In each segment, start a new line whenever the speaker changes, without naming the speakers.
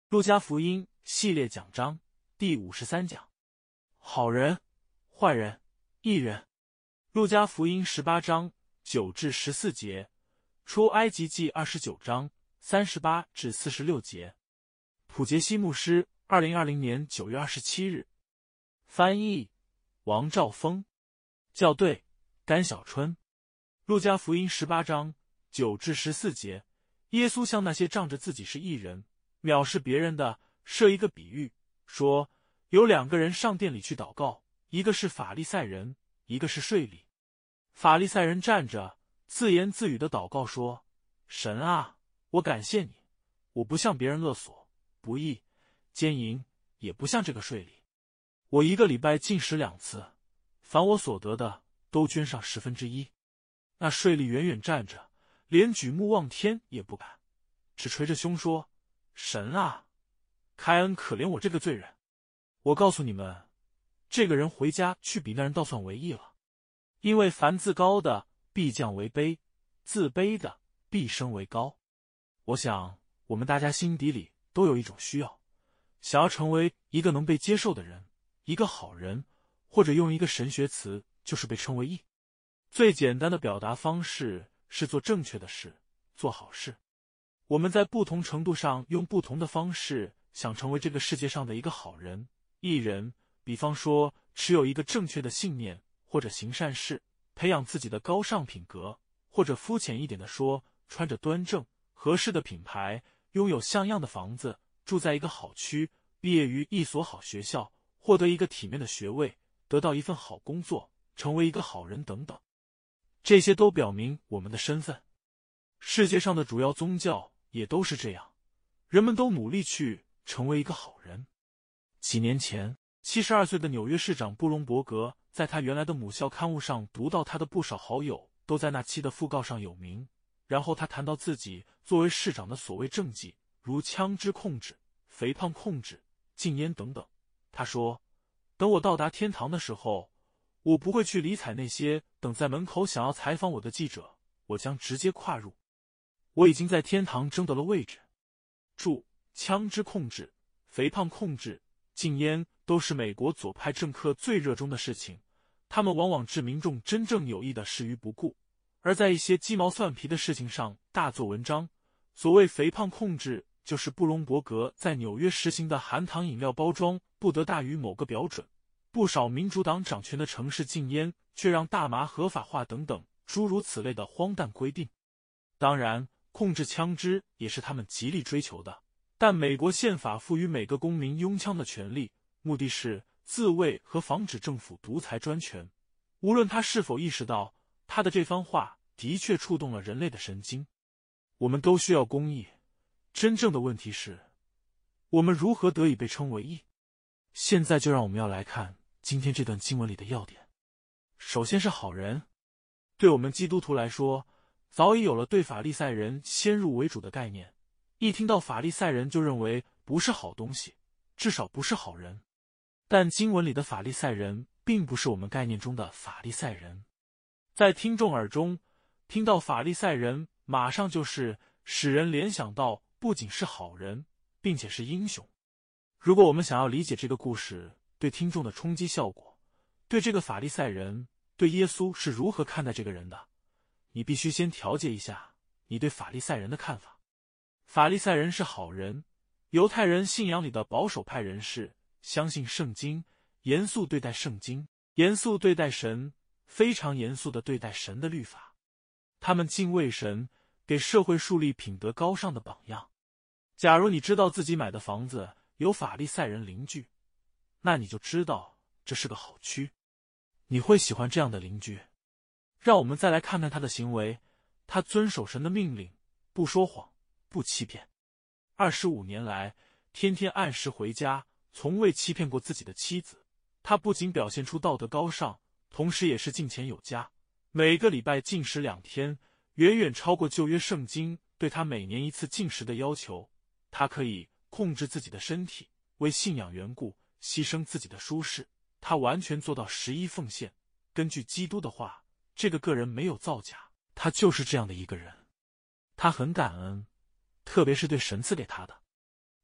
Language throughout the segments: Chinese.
路加福音系列讲章第53讲，好人、坏人、义人。路加福音18章9至14节，出埃及记29章38至46节。普杰西牧师2020年9月27日。翻译王兆峰。校对甘小春。路加福音18章9至14节，耶稣向那些仗着自己是义人藐视别人的设一个比喻，说有2个人上殿里去祷告，一个是法利赛人，一个是税吏。法利赛人站着自言自语的祷告说，神啊，我感谢你，我不像别人勒索、不义、奸淫，也不像这个税吏。我1个礼拜禁食2次，凡我所得的都捐上1/10。那税吏远远站着，连举目望天也不敢，只捶着胸说，神啊，开恩可怜我这个罪人。我告诉你们，这个人回家去比那人倒算为义了。因为凡自高的必降为卑，自卑的必升为高。我想我们大家心底里都有一种需要，想要成为一个能被接受的人，一个好人，或者用一个神学词，就是被称为义。最简单的表达方式是做正确的事，做好事。我们在不同程度上用不同的方式想成为这个世界上的一个好人、义人，比方说持有一个正确的信念，或者行善事，培养自己的高尚品格，或者肤浅一点的说，穿着端正合适的品牌，拥有像样的房子，住在一个好区，毕业于一所好学校，获得一个体面的学位，得到一份好工作，成为一个好人等等。这些都表明我们的身份。世界上的主要宗教也都是这样，人们都努力去成为一个好人。几年前，72岁的纽约市长布隆伯格在他原来的母校刊物上读到他的不少好友都在那期的讣告上有名，然后他谈到自己作为市长的所谓政绩，如枪支控制、肥胖控制、禁烟等等。他说，等我到达天堂的时候，我不会去理睬那些等在门口想要采访我的记者，我将直接跨入。我已经在天堂争得了位置。注：枪支控制、肥胖控制、禁烟都是美国左派政客最热衷的事情，他们往往置民众真正有益的视于不顾，而在一些鸡毛蒜皮的事情上大做文章。所谓肥胖控制，就是布隆伯格在纽约实行的含糖饮料包装不得大于某个标准，不少民主党掌权的城市禁烟，却让大麻合法化等等诸如此类的荒诞规定。当然，控制枪支也是他们极力追求的，但美国宪法赋予每个公民拥枪的权利，目的是自卫和防止政府独裁专权。无论他是否意识到，他的这番话的确触动了人类的神经。我们都需要公义，真正的问题是，我们如何得以被称为义？现在就让我们要来看今天这段经文里的要点。首先是好人。对我们基督徒来说，早已有了对法利赛人先入为主的概念，一听到法利赛人就认为不是好东西，至少不是好人。但经文里的法利赛人并不是我们概念中的法利赛人。在听众耳中，听到法利赛人，马上就是使人联想到不仅是好人，并且是英雄。如果我们想要理解这个故事对听众的冲击效果，对这个法利赛人，对耶稣是如何看待这个人的，你必须先调节一下你对法利赛人的看法。法利赛人是好人，犹太人信仰里的保守派人士，相信圣经，严肃对待圣经，严肃对待神，非常严肃地对待神的律法。他们敬畏神，给社会树立品德高尚的榜样。假如你知道自己买的房子有法利赛人邻居，那你就知道这是个好区。你会喜欢这样的邻居。让我们再来看看他的行为，他遵守神的命令，不说谎，不欺骗。25年来，天天按时回家，从未欺骗过自己的妻子。他不仅表现出道德高尚，同时也是敬虔有加。每个礼拜禁食2天，远远超过旧约圣经对他每年1次禁食的要求。他可以控制自己的身体，为信仰缘故牺牲自己的舒适。他完全做到11奉献。根据基督的话，这个人没有造假，他就是这样的一个人。他很感恩，特别是对神赐给他的。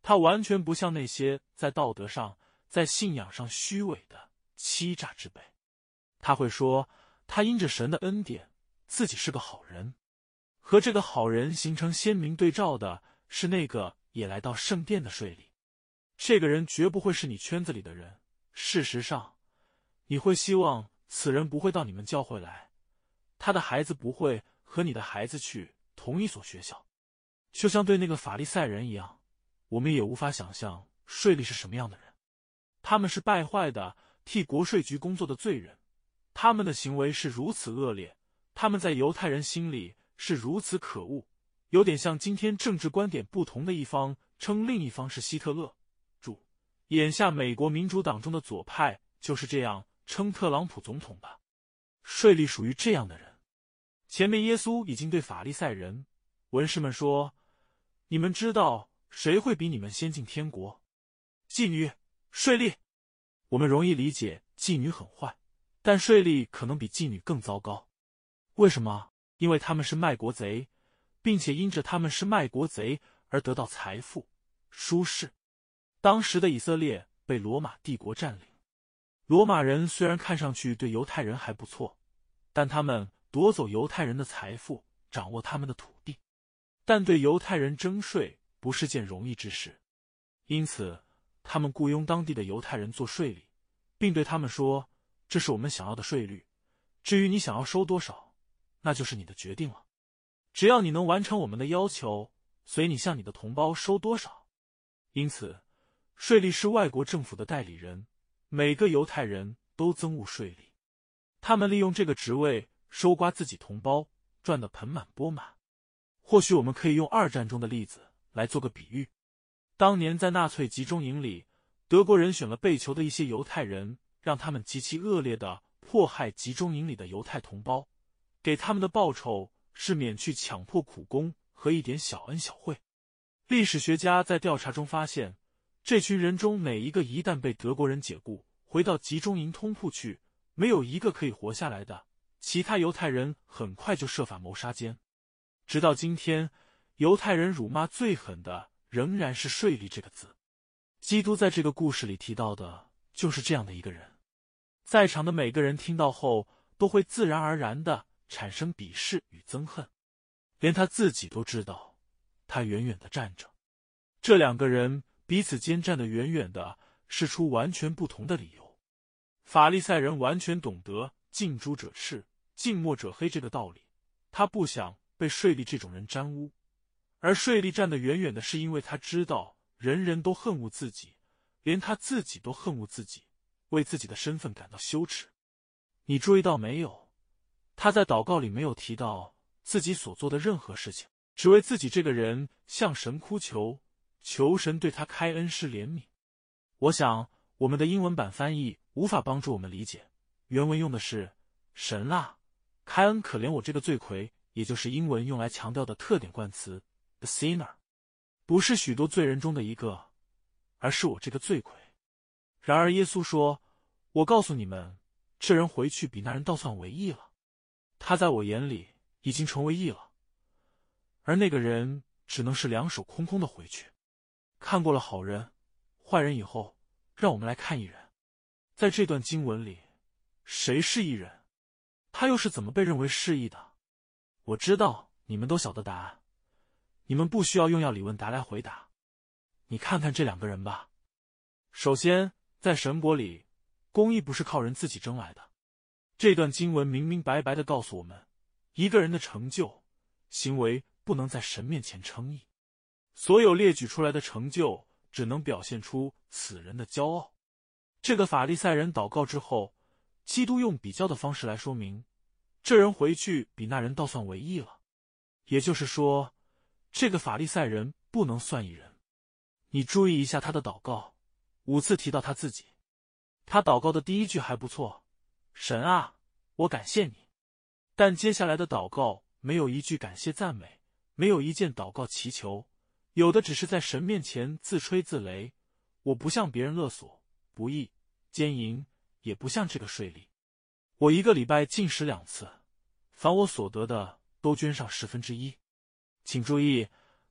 他完全不像那些在道德上、在信仰上虚伪的欺诈之辈。他会说，他因着神的恩典，自己是个好人。和这个好人形成鲜明对照的是那个也来到圣殿的税吏。这个人绝不会是你圈子里的人，事实上，你会希望此人不会到你们教会来，他的孩子不会和你的孩子去同一所学校。就像对那个法利赛人一样，我们也无法想象税吏是什么样的人。他们是败坏的，替国税局工作的罪人，他们的行为是如此恶劣，他们在犹太人心里是如此可恶，有点像今天政治观点不同的一方称另一方是希特勒。注：眼下美国民主党中的左派就是这样称特朗普总统的。税吏属于这样的人。前面耶稣已经对法利赛人、文士们说，你们知道谁会比你们先进天国？妓女、税吏。我们容易理解妓女很坏，但税吏可能比妓女更糟糕。为什么？因为他们是卖国贼，并且因着他们是卖国贼而得到财富、舒适。当时的以色列被罗马帝国占领，罗马人虽然看上去对犹太人还不错，但他们夺走犹太人的财富，掌握他们的土地，但对犹太人征税不是件容易之事。因此他们雇佣当地的犹太人做税吏，并对他们说，这是我们想要的税率，至于你想要收多少，那就是你的决定了。只要你能完成我们的要求，随你向你的同胞收多少。因此税吏是外国政府的代理人，每个犹太人都憎恶税吏，他们利用这个职位收刮自己同胞，赚得盆满钵满。或许我们可以用二战中的例子来做个比喻。当年在纳粹集中营里，德国人选了被囚的一些犹太人，让他们极其恶劣地迫害集中营里的犹太同胞，给他们的报酬是免去强迫苦工和一点小恩小惠。历史学家在调查中发现，这群人中哪一个一旦被德国人解雇，回到集中营通铺去，没有一个可以活下来的，其他犹太人很快就设法谋杀奸。直到今天，犹太人辱骂最狠的仍然是税吏这个字。基督在这个故事里提到的就是这样的一个人。在场的每个人听到后，都会自然而然地产生鄙视与憎恨，连他自己都知道，他远远地站着。这两个人彼此间站得远远的，是出完全不同的理由。法利赛人完全懂得近朱者赤，近墨者黑这个道理，他不想被税吏这种人沾污。而税吏站得远远的，是因为他知道人人都恨恶自己，连他自己都恨恶自己，为自己的身份感到羞耻。你注意到没有？他在祷告里没有提到自己所做的任何事情，只为自己这个人向神哭求，求神对他开恩施怜悯。我想我们的英文版翻译无法帮助我们理解，原文用的是神啊，开恩可怜我这个罪魁，也就是英文用来强调的特点冠词 the sinner， 不是许多罪人中的一个，而是我这个罪魁。然而耶稣说，我告诉你们，这人回去比那人倒算为义了，他在我眼里已经成为义了，而那个人只能是两手空空的回去。看过了好人、坏人以后，让我们来看义人。在这段经文里，谁是义人？他又是怎么被认为是义的？我知道你们都晓得答案，你们不需要用要理问答来回答。你看看这两个人吧。首先，在神国里，公义不是靠人自己争来的。这段经文明明白白地告诉我们，一个人的成就、行为不能在神面前称义。所有列举出来的成就，只能表现出此人的骄傲。这个法利赛人祷告之后，基督用比较的方式来说明，这人回去比那人倒算为义了。也就是说，这个法利赛人不能算义人。你注意一下他的祷告，5次提到他自己。他祷告的第一句还不错，神啊，我感谢你。但接下来的祷告没有一句感谢赞美，没有一件祷告祈求，有的只是在神面前自吹自擂。我不向别人勒索、不义、奸淫，也不像这个税吏。我1个礼拜进食2次，凡我所得的都捐上1/10。请注意，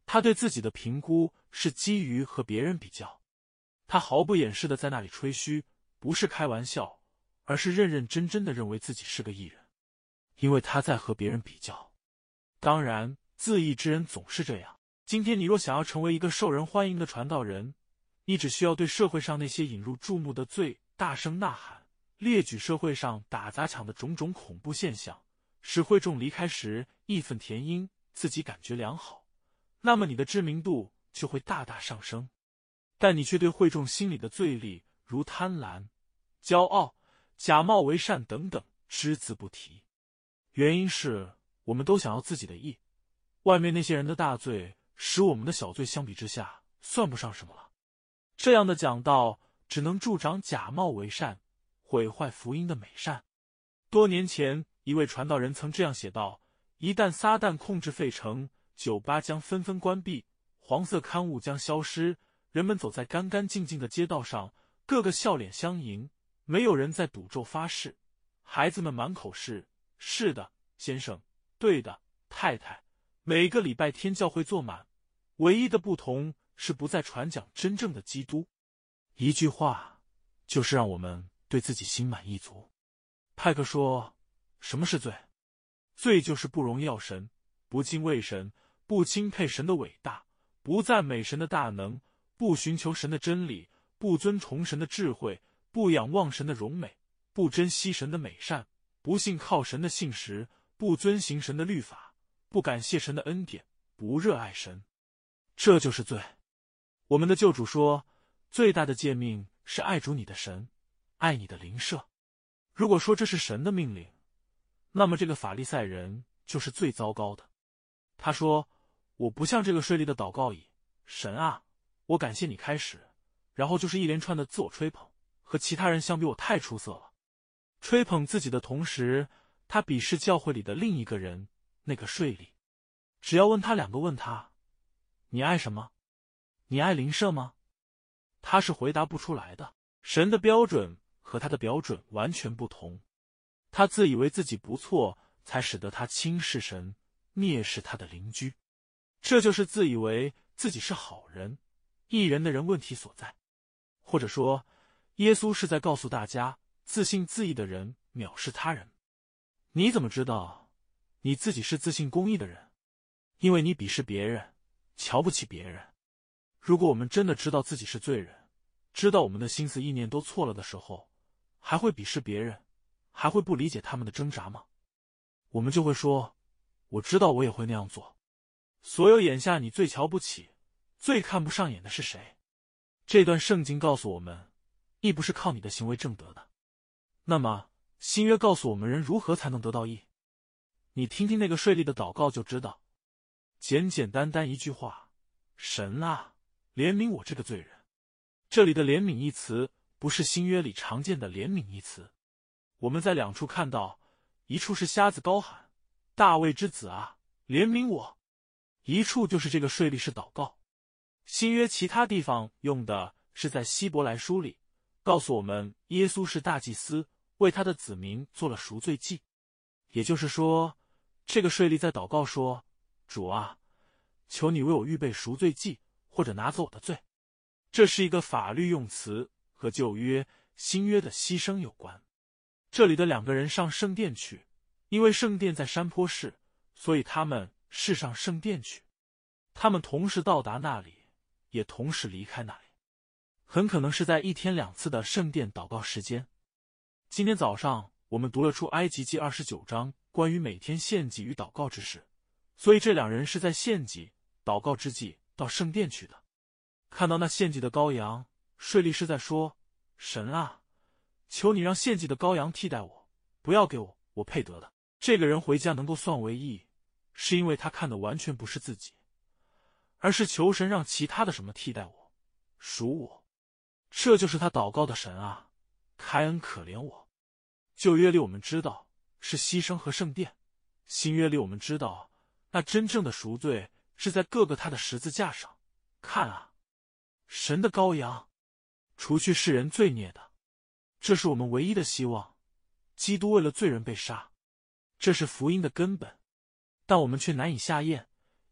他对自己的评估是基于和别人比较，他毫不掩饰的在那里吹嘘，不是开玩笑，而是认认真真的认为自己是个艺人，因为他在和别人比较。当然，自义之人总是这样。今天你若想要成为一个受人欢迎的传道人，你只需要对社会上那些引入注目的罪大声呐喊，列举社会上打砸抢的种种恐怖现象，使会众离开时义愤填膺，自己感觉良好，那么你的知名度就会大大上升。但你却对会众心里的罪戾，如贪婪、骄傲、假冒为善等等只字不提。原因是我们都想要自己的义，外面那些人的大罪使我们的小罪相比之下算不上什么了。这样的讲道只能助长假冒为善，毁坏福音的美善。多年前，一位传道人曾这样写道：一旦撒旦控制费城，酒吧将纷纷关闭，黄色刊物将消失，人们走在干干净净的街道上，个个笑脸相迎，没有人在赌咒发誓，孩子们满口是的，先生，对的，太太，每个礼拜天教会坐满，唯一的不同是不再传讲真正的基督。一句话，就是让我们对自己心满意足。派克说，什么是罪？罪就是不荣耀神，不敬畏神，不钦佩神的伟大，不赞美神的大能，不寻求神的真理，不尊崇神的智慧，不仰望神的荣美，不珍惜神的美善，不信靠神的信实，不遵行神的律法，不感谢神的恩典，不热爱神。这就是罪。我们的救主说，最大的诫命是爱主你的神，爱你的邻舍。如果说这是神的命令，那么这个法利赛人就是最糟糕的。他说，我不像这个税吏的祷告以神啊，我感谢你开始，然后就是一连串的自我吹捧，和其他人相比我太出色了。吹捧自己的同时，他鄙视教会里的另一个人，那个税吏。只要问他两个问他，你爱什么？你爱邻舍吗？他是回答不出来的。神的标准和他的标准完全不同。他自以为自己不错，才使得他轻视神，蔑视他的邻居。这就是自以为自己是好人、义人的人问题所在。或者说，耶稣是在告诉大家，自信自义的人藐视他人。你怎么知道你自己是自信公义的人？因为你鄙视别人，瞧不起别人。如果我们真的知道自己是罪人，知道我们的心思意念都错了的时候，还会鄙视别人，还会不理解他们的挣扎吗？我们就会说，我知道我也会那样做。所有眼下你最瞧不起、最看不上眼的是谁？这段圣经告诉我们，义不是靠你的行为挣得的。那么新约告诉我们人如何才能得到义？你听听那个税吏的祷告就知道。简简单单一句话，神啊，怜悯我这个罪人。这里的怜悯一词不是新约里常见的怜悯一词。我们在两处看到，一处是瞎子高喊，大卫之子啊，怜悯我。一处就是这个税吏是祷告。新约其他地方用的是在希伯来书里，告诉我们耶稣是大祭司，为他的子民做了赎罪祭。也就是说，这个税吏在祷告说，主啊，求你为我预备赎罪祭，或者拿走我的罪。这是一个法律用词，和旧约、新约的牺牲有关。这里的两个人上圣殿去，因为圣殿在山坡市，所以他们是上圣殿去。他们同时到达那里，也同时离开那里，很可能是在一天两次的圣殿祷告时间。今天早上我们读了出埃及记29章关于每天献祭与祷告之事，所以这两人是在献祭、祷告之际到圣殿去的。看到那献祭的羔羊，税吏是在说，神啊，求你让献祭的羔羊替代我，不要给我配得的。这个人回家能够算为义，是因为他看的完全不是自己，而是求神让其他的什么替代我，赎我。这就是他祷告的，神啊，开恩可怜我。旧约里我们知道是牺牲和圣殿，新约里我们知道那真正的赎罪是在各个他的十字架上。看啊，神的羔羊，除去世人罪孽的。这是我们唯一的希望。基督为了罪人被杀，这是福音的根本。但我们却难以下咽，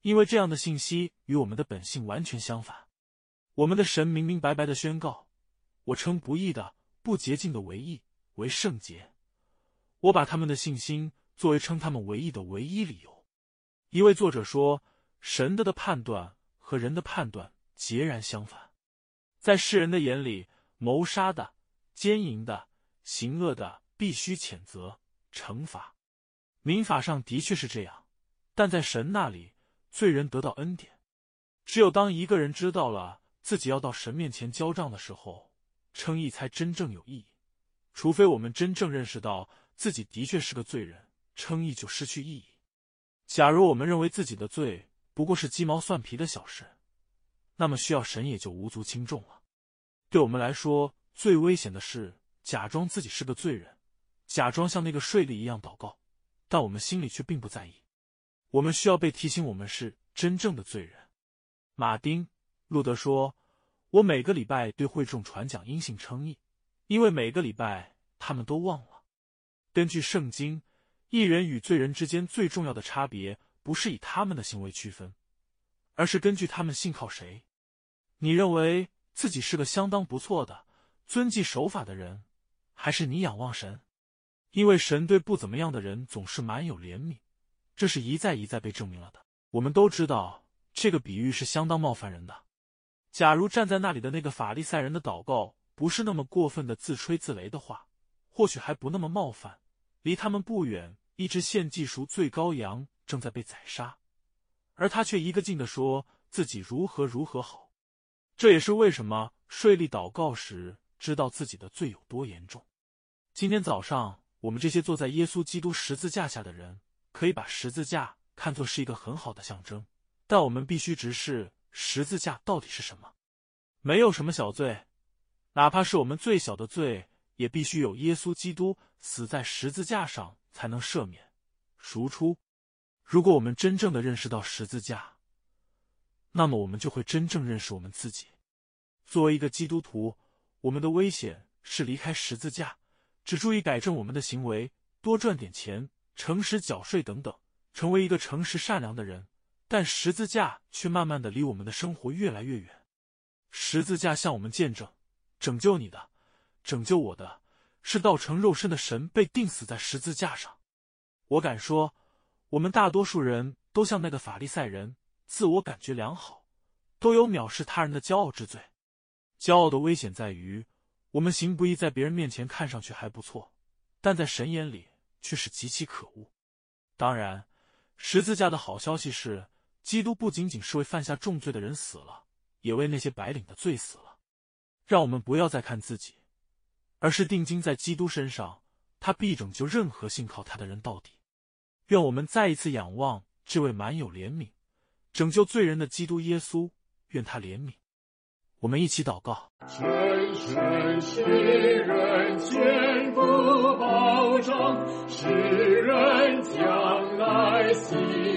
因为这样的信息与我们的本性完全相反。我们的神明明白白地宣告：我称不义的、不洁净的为义，为圣洁。我把他们的信心作为称他们为义的唯一理由。一位作者说，神的判断和人的判断截然相反。在世人的眼里，谋杀的、奸淫的、行恶的必须谴责、惩罚。民法上的确是这样，但在神那里，罪人得到恩典。只有当一个人知道了自己要到神面前交账的时候，称义才真正有意义。除非我们真正认识到自己的确是个罪人，称义就失去意义。假如我们认为自己的罪不过是鸡毛蒜皮的小事，那么需要神也就无足轻重了。对我们来说，最危险的是假装自己是个罪人，假装像那个税吏一样祷告，但我们心里却并不在意。我们需要被提醒我们是真正的罪人。马丁·路德说，我每个礼拜对会众传讲因信称义，因为每个礼拜他们都忘了。根据圣经，义人与罪人之间最重要的差别不是以他们的行为区分，而是根据他们信靠谁。你认为自己是个相当不错的、遵纪守法的人，还是你仰望神？因为神对不怎么样的人总是满有怜悯，这是一再一再被证明了的。我们都知道这个比喻是相当冒犯人的。假如站在那里的那个法利赛人的祷告不是那么过分的自吹自擂的话，或许还不那么冒犯。离他们不远，一只献祭赎罪羔羊正在被宰杀，而他却一个劲地说自己如何如何好。这也是为什么税吏祷告时知道自己的罪有多严重。今天早上，我们这些坐在耶稣基督十字架下的人，可以把十字架看作是一个很好的象征，但我们必须直视十字架到底是什么。没有什么小罪，哪怕是我们最小的罪，也必须有耶稣基督死在十字架上才能赦免、赎出。如果我们真正的认识到十字架，那么我们就会真正认识我们自己。作为一个基督徒，我们的危险是离开十字架，只注意改正我们的行为，多赚点钱，诚实缴税等等，成为一个诚实善良的人，但十字架却慢慢的离我们的生活越来越远。十字架向我们见证，拯救你的、拯救我的，是道成肉身的神被钉死在十字架上。我敢说，我们大多数人都像那个法利赛人，自我感觉良好，都有藐视他人的骄傲之罪。骄傲的危险在于，我们行不义在别人面前看上去还不错，但在神眼里却是极其可恶。当然，十字架的好消息是，基督不仅仅是为犯下重罪的人死了，也为那些白领的罪死了。让我们不要再看自己，而是定睛在基督身上，他必拯救任何信靠他的人到底。愿我们再一次仰望这位满有怜悯、拯救罪人的基督耶稣，愿他怜悯。我们一起祷告。
深深世人坚固保障，世人将来希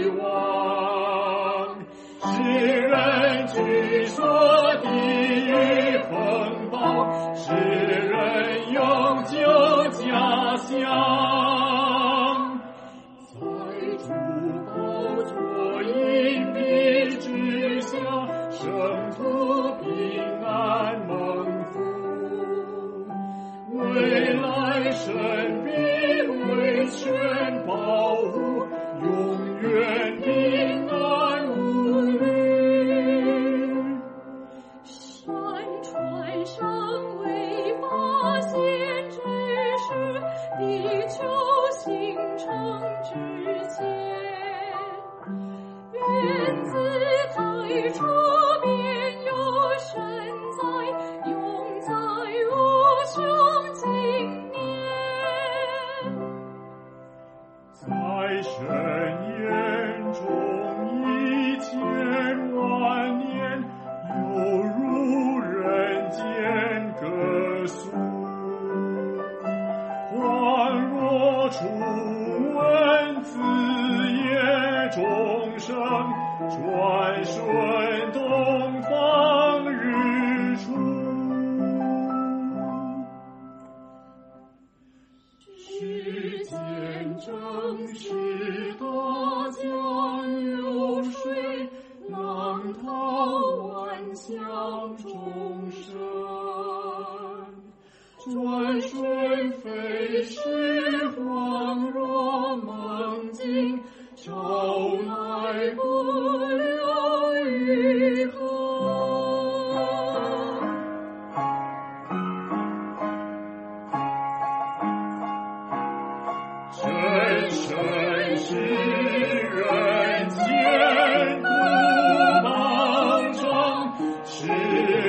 望，世人据说地狱风暴，世人永久家乡，在主宝座荫蔽之下，圣徒平安蒙福，未来神必为全保护，永远平安无虑。 是